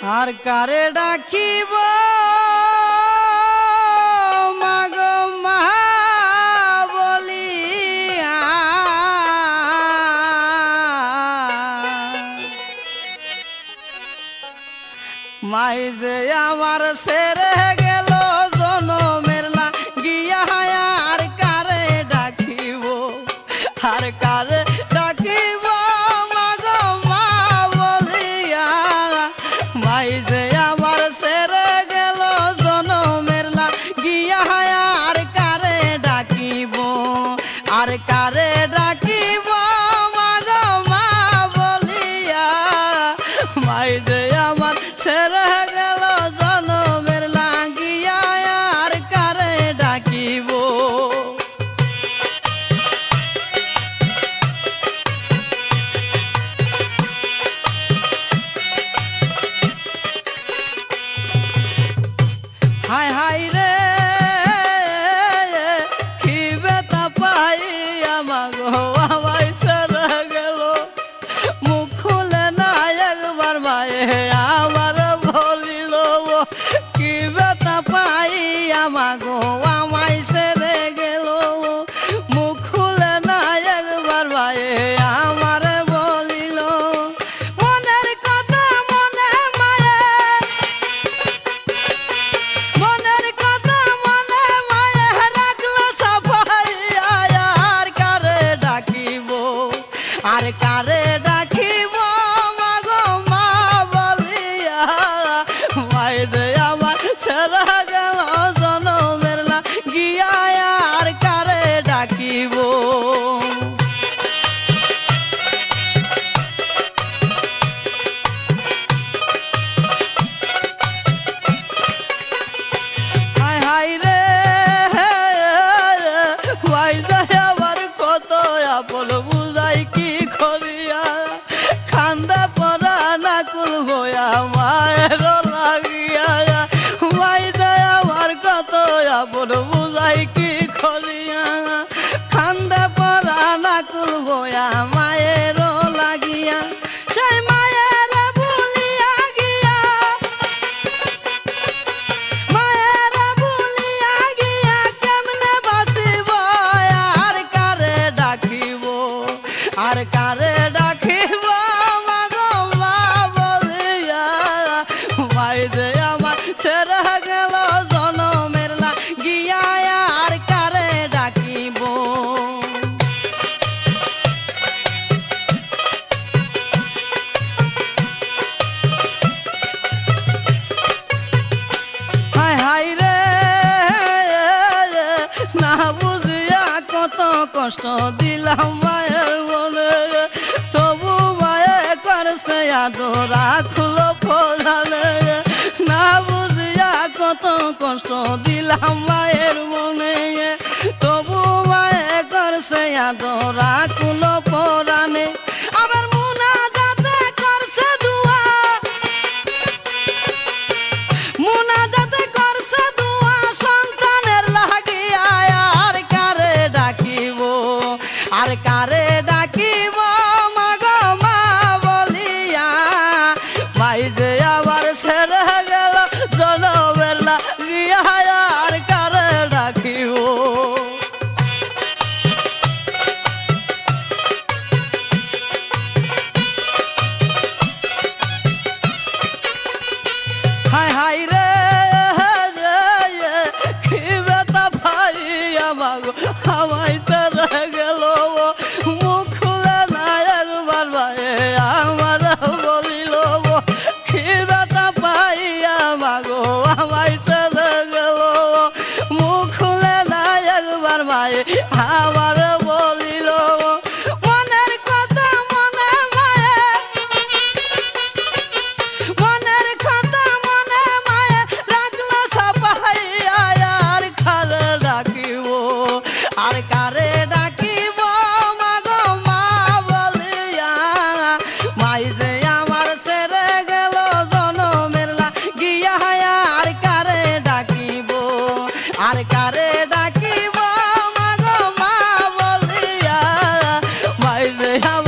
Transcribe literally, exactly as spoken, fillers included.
আর কারে ডাকিব মাগো মা বলিয়া মাই যে আমার ছেড়ে গেল জনমের লাগিয়া আর কারে ডাকিব আর কারে ডাকিব মাগো মা বলিয়া মাই যে আমার ছেড়ে গেল জনমের লাগিয়া আর কারে ডাকিব আর কারে ডাকিব মাগো মা বলিয়া মাই যে আমার ছেড়ে গেল জনমের লাগিয়া আর কারে ডাকিব হায় হায় রে কি বেতা পাই আমাগো আমায় ছেড়ে গেল মুখ খুলে না একবার মায়ে আমার বলিল কি বেতা পাই আমাগো আমায় ছেড়ে গেল মুখ খুলে না একবার মায়ে আমার বলিল মনের কথা মনে মায়ে মনের কথা মনে মায়ে রাখলো সাফাইয়া আর কারে ডাকিব আর কারে ডাকিব মাগো মা বলিয়া মাই যে আমার ছেড়ে গেল জনমের লাগিয়া আর কারে ডাকিব হায় হায় রে মাই যায় আবার কত আপন বুঝাই কি করিয়া খান্দা পরা নাকুল হইয়া মায়ের লাগিয়া মাই যায় আবার কত আপন বুঝাই কি করিয়া খান্দা পরা নাকুল হইয়া মায়ের লাগিয়া সেই মায়ের ভুলিয়া গিয়া মায়ের ভুলিয়া গিয়া কেমনে বাঁচিব আর কারে ডাকিব আর কারে ডাকিব মাগো মা বলিয়া মাই যে আমার ছেড়ে গেল জনমের লাগিয়া আর কারে ডাকিব হায় হায় রে না বুঝিয়া কত কষ্ট দিলাম মায়ের মনে তবু মায়ে করছে আদরা খুলো পড়ালে না বুঝিয়া কত কষ্ট দিলাম মায়ের মনে তবু মায়ে করছে আদরা খুলো পড়ানে আবার মুনা যাতে করছে দুয়া মুনা যাতে করছে দুয়া সন্তানের লাগিয়া আর কারে ডাকিব আর কারে ডাকিব মাগো মা বলিয়া মাই যে আবার ছেড়ে গেল জনমের লাগিয়া আর কারে ডাকিব হায় হায় রে কি বেতা ভাই আমাগো আমায় ছেড়ে গেল মুখ খুলে না একবার ভাই আমার বলিল কি বেতা পাই আমাগো আমায় ছেড়ে গেল মুখ খুলে না একবার ভাই আমার বলিল মনের কথা মনে মায়ে মনের কথা মনে মায়ে রাখলো সাফাইয়া আর কারে ডাকিব আর কারে ডাকিব মাগো মা বলিয়া মাই যে আমার ছেড়ে গেল জনমের লাগিয়া আর কারে ডাকিব আর কারে ডাকিব মাগো মা বলিয়া মাই যে